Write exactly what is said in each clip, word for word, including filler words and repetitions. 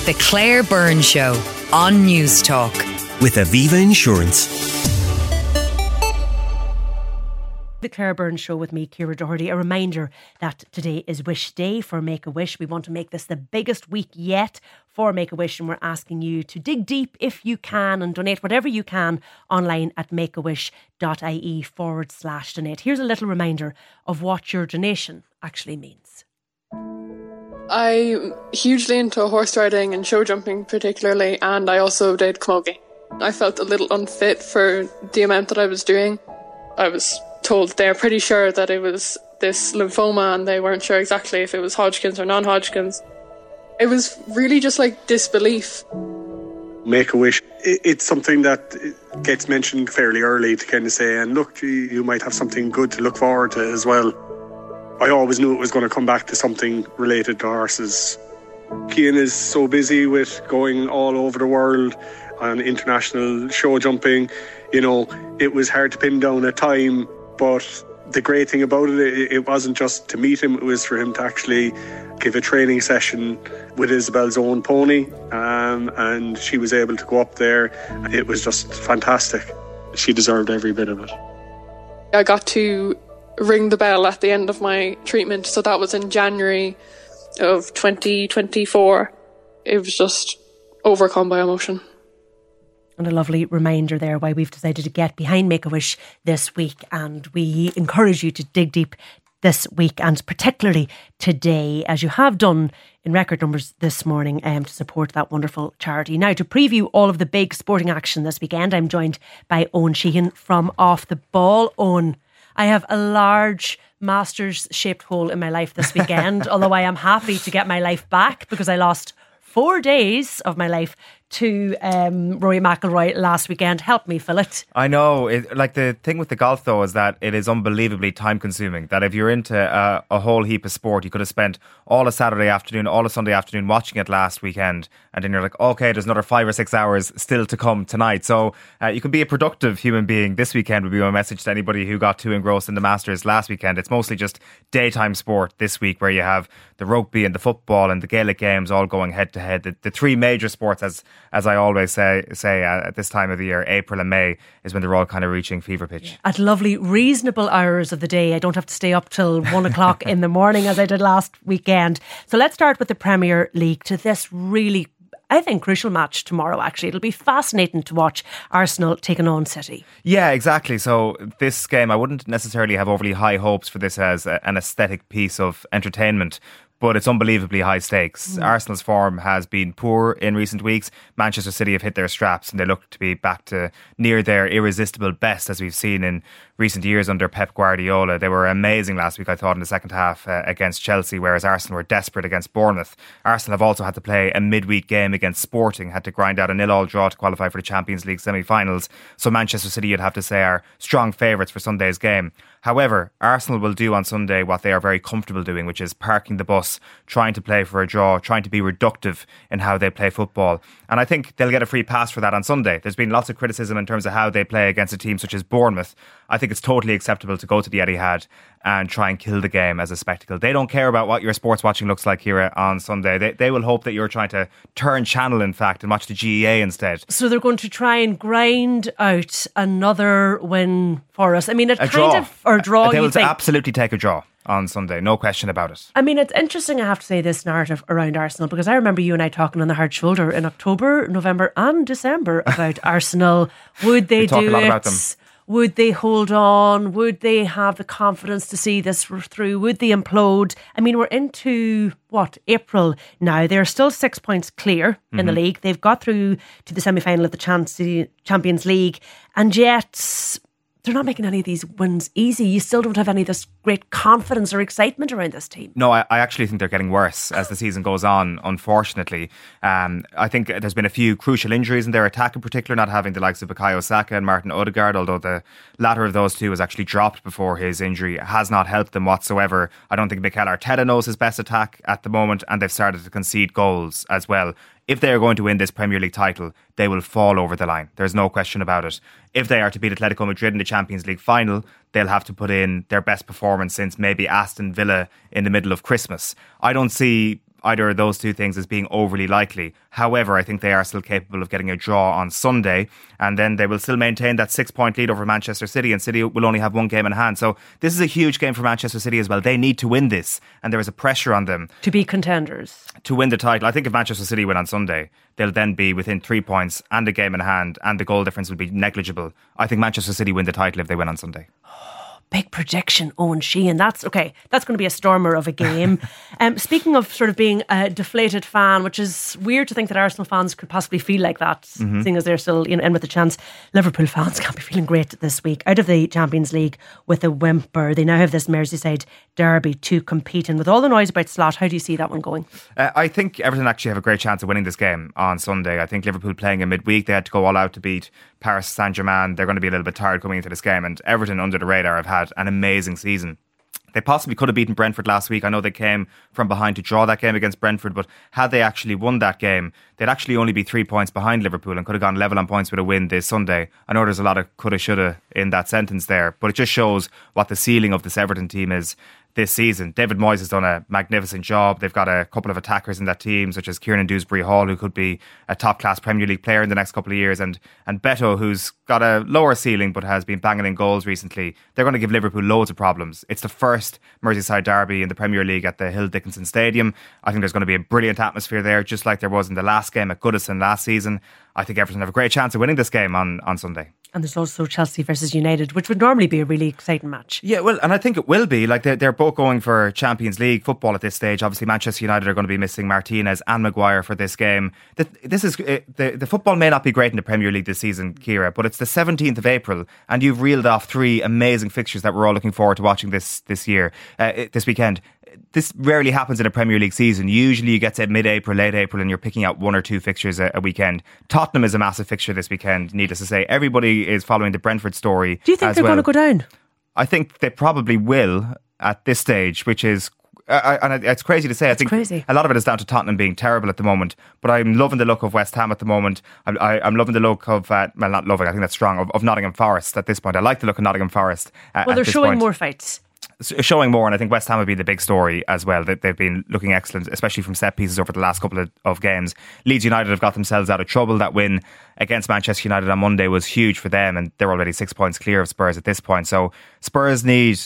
The Claire Byrne Show on News Talk. With Aviva Insurance. The Claire Byrne Show with me, Ciara Doherty. A reminder that today is Wish Day for Make-A-Wish. We want to make this the biggest week yet for Make-A-Wish, and we're asking you to dig deep if you can and donate whatever you can online at makeawish.ie forward slash donate. Here's a little reminder of what your donation actually means. I'm hugely into horse riding and show jumping particularly, and I also did camogie. I felt a little unfit for the amount that I was doing. I was told they're pretty sure that it was this lymphoma and they weren't sure exactly if it was Hodgkin's or non-Hodgkin's. It was really just like disbelief. Make-A-Wish, it's something that gets mentioned fairly early to kind of say, and look, you might have something good to look forward to as well. I always knew it was going to come back to something related to horses. Cian is so busy with going all over the world on international show jumping. You know, it was hard to pin down a time, but the great thing about it, it wasn't just to meet him, it was for him to actually give a training session with Isabel's own pony, um, and she was able to go up there. It was just fantastic. She deserved every bit of it. I got to ring the bell at the end of my treatment, so that was in January of twenty twenty-four. It was just overcome by emotion. And a lovely reminder there why we've decided to get behind Make-A-Wish this week, and we encourage you to dig deep this week and particularly today, as you have done in record numbers this morning, um, to support that wonderful charity. Now, to preview all of the big sporting action this weekend, I'm joined by Owen Sheehan from Off the Ball. Owen, I have a large Masters shaped hole in my life this weekend, although I am happy to get my life back because I lost four days of my life to um, Rory McIlroy last weekend. Help me fill it. I know. It, like the thing with the golf though is that it is unbelievably time consuming. That if you're into a, a whole heap of sport, you could have spent all a Saturday afternoon, all a Sunday afternoon watching it last weekend, and then you're like, okay, there's another five or six hours still to come tonight. So uh, you can be a productive human being this weekend would be my message to anybody who got too engrossed in the Masters last weekend. It's mostly just daytime sport this week, where you have the rugby and the football and the Gaelic games all going head to head. The, the three major sports, as as I always say, say uh, at this time of the year, April and May is when they're all kind of reaching fever pitch. At lovely, reasonable hours of the day. I don't have to stay up till one o'clock in the morning as I did last weekend. So let's start with the Premier League, to this really, I think, crucial match tomorrow, actually. It'll be fascinating to watch Arsenal taking on City. Yeah, exactly. So this game, I wouldn't necessarily have overly high hopes for this as a, an aesthetic piece of entertainment, but it's unbelievably high stakes. Mm. Arsenal's form has been poor in recent weeks. Manchester City have hit their straps and they look to be back to near their irresistible best, as we've seen in recent years under Pep Guardiola. They were amazing last week, I thought, in the second half uh, against Chelsea, whereas Arsenal were desperate against Bournemouth. Arsenal have also had to play a midweek game against Sporting, had to grind out a nil-all draw to qualify for the Champions League semi-finals. So Manchester City, you'd have to say, are strong favourites for Sunday's game. However, Arsenal will do on Sunday what they are very comfortable doing, which is parking the bus, trying to play for a draw, trying to be reductive in how they play football. And I think they'll get a free pass for that on Sunday. There's been lots of criticism in terms of how they play against a team such as Bournemouth. I think it's totally acceptable to go to the Etihad and try and kill the game as a spectacle. They don't care about what your sports watching looks like here on Sunday. They they will hope that you're trying to turn channel, in fact, and watch the G E A instead. So they're going to try and grind out another win for us. I mean, it a kind draw. of or draw. They will think. absolutely take a draw on Sunday, no question about it. I mean, it's interesting, I have to say, this narrative around Arsenal, because I remember you and I talking on the hard shoulder in October, November and December about Arsenal. Would they we do a lot it? About them. Would they hold on? Would they have the confidence to see this through? Would they implode? I mean, we're into, what, April now. They're still six points clear mm-hmm. in the league. They've got through to the semi-final of the Champions League, and yet they're not making any of these wins easy. You still don't have any of this great confidence or excitement around this team. No, I, I actually think they're getting worse as the season goes on, unfortunately. Um, I think there's been a few crucial injuries in their attack in particular, not having the likes of Bukayo Saka and Martin Odegaard, although the latter of those two was actually dropped before his injury, has not helped them whatsoever. I don't think Mikel Arteta knows his best attack at the moment, and they've started to concede goals as well. If they are going to win this Premier League title, they will fall over the line. There's no question about it. If they are to beat Atletico Madrid in the Champions League final, they'll have to put in their best performance since maybe Aston Villa in the middle of Christmas. I don't see either of those two things as being overly likely. However, I think they are still capable of getting a draw on Sunday, and then they will still maintain that six-point lead over Manchester City, and City will only have one game in hand. So this is a huge game for Manchester City as well. They need to win this, and there is a pressure on them to be contenders, to win the title. I think if Manchester City win on Sunday, they'll then be within three points and a game in hand, and the goal difference will be negligible. I think Manchester City win the title if they win on Sunday. Big projection, Owen Sheehan. That's okay. That's going to be a stormer of a game. um, speaking of sort of being a deflated fan, which is weird to think that Arsenal fans could possibly feel like that, mm-hmm. seeing as they're still you know, in with a chance. Liverpool fans can't be feeling great this week. Out of the Champions League with a whimper. They now have this Merseyside derby to compete in. With all the noise about Slot, how do you see that one going? Uh, I think Everton actually have a great chance of winning this game on Sunday. I think Liverpool playing in midweek, they had to go all out to beat Paris Saint-Germain. They're going to be a little bit tired coming into this game, and Everton under the radar have had an amazing season. They possibly could have beaten Brentford last week. I know they came from behind to draw that game against Brentford, but had they actually won that game, they'd actually only be three points behind Liverpool and could have gone level on points with a win this Sunday. I know there's a lot of coulda, shoulda in that sentence there, but it just shows what the ceiling of this Everton team is this season. David Moyes has done a magnificent job. They've got a couple of attackers in that team, such as Kieran Dewsbury-Hall, who could be a top-class Premier League player in the next couple of years, and and Beto, who's got a lower ceiling but has been banging in goals recently. They're going to give Liverpool loads of problems. It's the first Merseyside derby in the Premier League at the Hill Dickinson Stadium. I think there's going to be a brilliant atmosphere there, just like there was in the last game at Goodison last season. I think Everton have a great chance of winning this game on, on Sunday. And there's also Chelsea versus United, which would normally be a really exciting match. Yeah, well, and I think it will be. Like they're, they're both going for Champions League football at this stage. Obviously, Manchester United are going to be missing Martinez and Maguire for this game. This is the the football may not be great in the Premier League this season, Ciara, but it's the seventeenth of April, and you've reeled off three amazing fixtures that we're all looking forward to watching this this year, uh, this weekend. This rarely happens in a Premier League season. Usually you get to mid-April, late April, and you're picking out one or two fixtures a, a weekend. Tottenham is a massive fixture this weekend, needless to say. Everybody is following the Brentford story. Do you think they're well. going to go down? I think they probably will at this stage, which is... Uh, and it's crazy to say. It's I think crazy. A lot of it is down to Tottenham being terrible at the moment. But I'm loving the look of West Ham at the moment. I'm, I, I'm loving the look of, uh, well, not loving, I think that's strong, of, of Nottingham Forest at this point. I like the look of Nottingham Forest. Uh, well, they're at this showing point. more fights. Showing more, and I think West Ham would be the big story as well. That they've been looking excellent, especially from set pieces over the last couple of, of games. Leeds United have got themselves out of trouble. That win against Manchester United on Monday was huge for them, and they're already six points clear of Spurs at this point. So Spurs need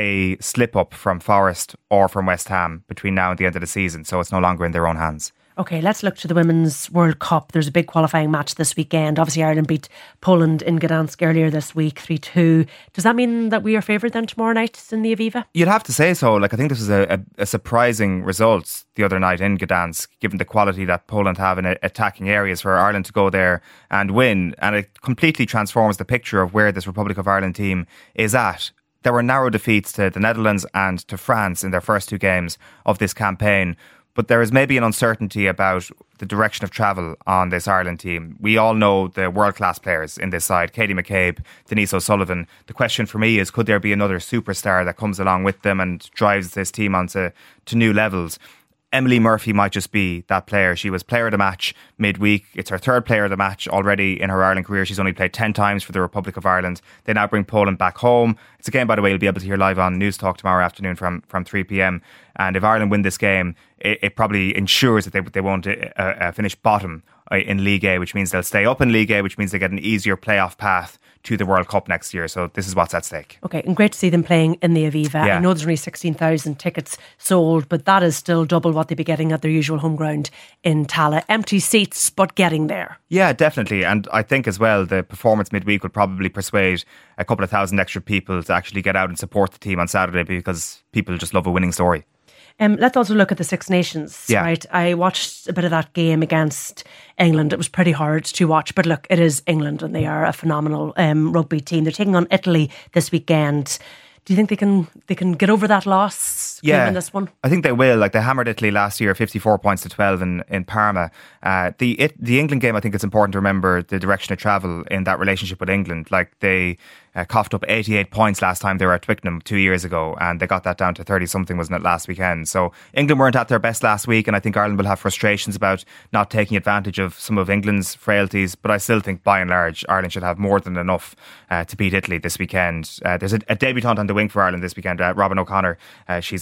a slip up from Forest or from West Ham between now and the end of the season, so it's no longer in their own hands. Okay, let's look to the Women's World Cup. There's a big qualifying match this weekend. Obviously, Ireland beat Poland in Gdansk earlier this week, three two. Does that mean that we are favoured then tomorrow night in the Aviva? You'd have to say so. Like I think this was a, a, a surprising result the other night in Gdansk, given the quality that Poland have in a, attacking areas, for Ireland to go there and win. And it completely transforms the picture of where this Republic of Ireland team is at. There were narrow defeats to the Netherlands and to France in their first two games of this campaign. But there is maybe an uncertainty about the direction of travel on this Ireland team. We all know the world-class players in this side, Katie McCabe, Denise O'Sullivan. The question for me is, could there be another superstar that comes along with them and drives this team onto to new levels? Emily Murphy might just be that player. She was player of the match midweek. It's her third player of the match already in her Ireland career. She's only played ten times for the Republic of Ireland. They now bring Poland back home. It's a game, by the way, you'll be able to hear live on News Talk tomorrow afternoon from, from three p.m. And if Ireland win this game, it, it probably ensures that they, they won't uh, uh, finish bottom in League A, which means they'll stay up in League A, which means they get an easier playoff path to the World Cup next year. So this is what's at stake. Okay, and great to see them playing in the Aviva. Yeah. I know there's only sixteen thousand tickets sold, but that is still double what they'd be getting at their usual home ground in Tallaght. Empty seats, but getting there. Yeah, definitely. And I think as well, the performance midweek would probably persuade a couple of thousand extra people to actually get out and support the team on Saturday, because people just love a winning story. Um, let's also look at the Six Nations, yeah. right? I watched a bit of that game against England. It was pretty hard to watch, but look, it is England and they are a phenomenal um, rugby team. They're taking on Italy this weekend. Do you think they can they can get over that loss? Yeah, in this one? I think they will. Like they hammered Italy last year, fifty-four points to twelve in, in Parma. Uh, the it, the England game, I think it's important to remember the direction of travel in that relationship with England. Like they uh, coughed up eighty-eight points last time they were at Twickenham two years ago, and they got that down to thirty something, wasn't it, last weekend? So England weren't at their best last week, and I think Ireland will have frustrations about not taking advantage of some of England's frailties. But I still think, by and large, Ireland should have more than enough uh, to beat Italy this weekend. Uh, there's a, a debutant on the wing for Ireland this weekend, uh, Robin O'Connor. Uh, she's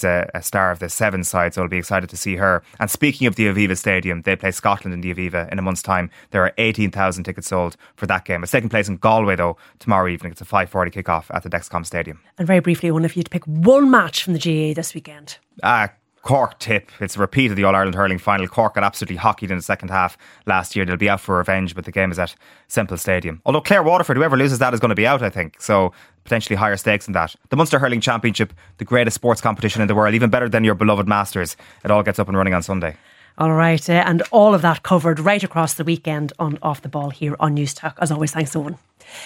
a, a star of the Sevens side, so I'll be excited to see her. And speaking of the Aviva Stadium, they play Scotland in the Aviva in a month's time. There are eighteen thousand tickets sold for that game. It's taking place in Galway though tomorrow evening. It's a five forty kick-off at the Dexcom Stadium. And very briefly, I wonder if you had to pick one match from the G A A this weekend. Ah, Cork tip. It's a repeat of the All-Ireland hurling final. Cork got absolutely hockeyed in the second half last year. They'll be out for revenge, but the game is at Semple Stadium. Although Clare Waterford, whoever loses that is going to be out, I think. So potentially higher stakes than that. The Munster Hurling Championship, the greatest sports competition in the world, even better than your beloved Masters. It all gets up and running on Sunday. All right, uh, and all of that covered right across the weekend on Off the Ball here on News Talk. As always, thanks, Owen.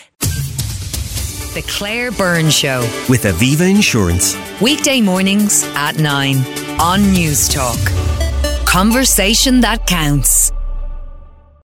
The Claire Byrne Show. With Aviva Insurance. Weekday mornings at nine on News Talk. Conversation that counts.